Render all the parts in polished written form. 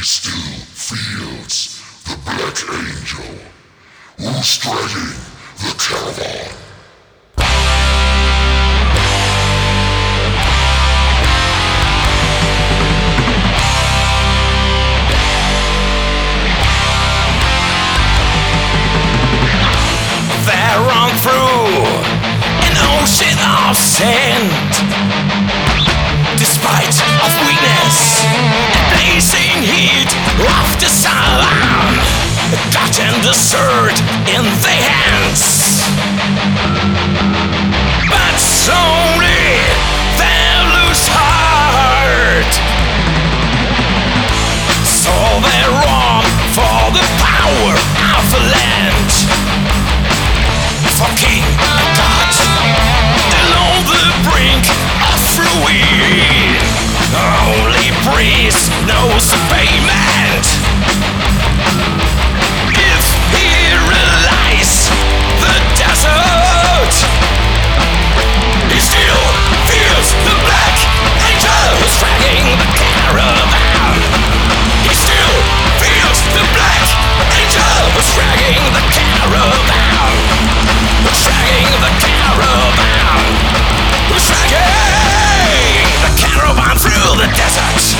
still feels the black angel who's dragging the caravan. They run through an ocean of sand. Despite of weakness and blazing heat of the sun, God and the sword in their hands. But slowly they lose heart, so they run for the power of the land. For King God, along the brink of ruin, only priest knows the payment. If he realizes the desert, he still feels the black angel who's dragging the caravan. He still feels the black angel who's dragging the caravan. Who's dragging the caravan? Who's dragging the caravan through the desert?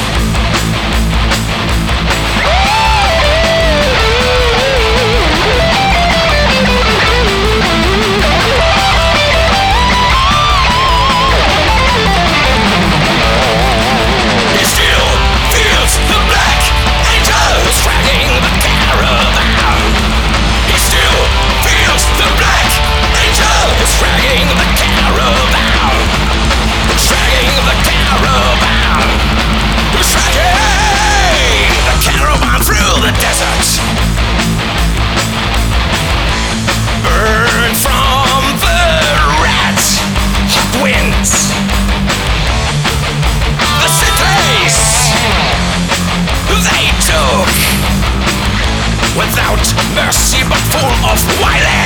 He still feels the black angel who's dragging the caravan. He still feels the black angel who's dragging the caravan. Who's dragging the caravan? Who's dragging the caravan through the desert? Burn from the red hot winds. The cities they took without mercy but full of violence.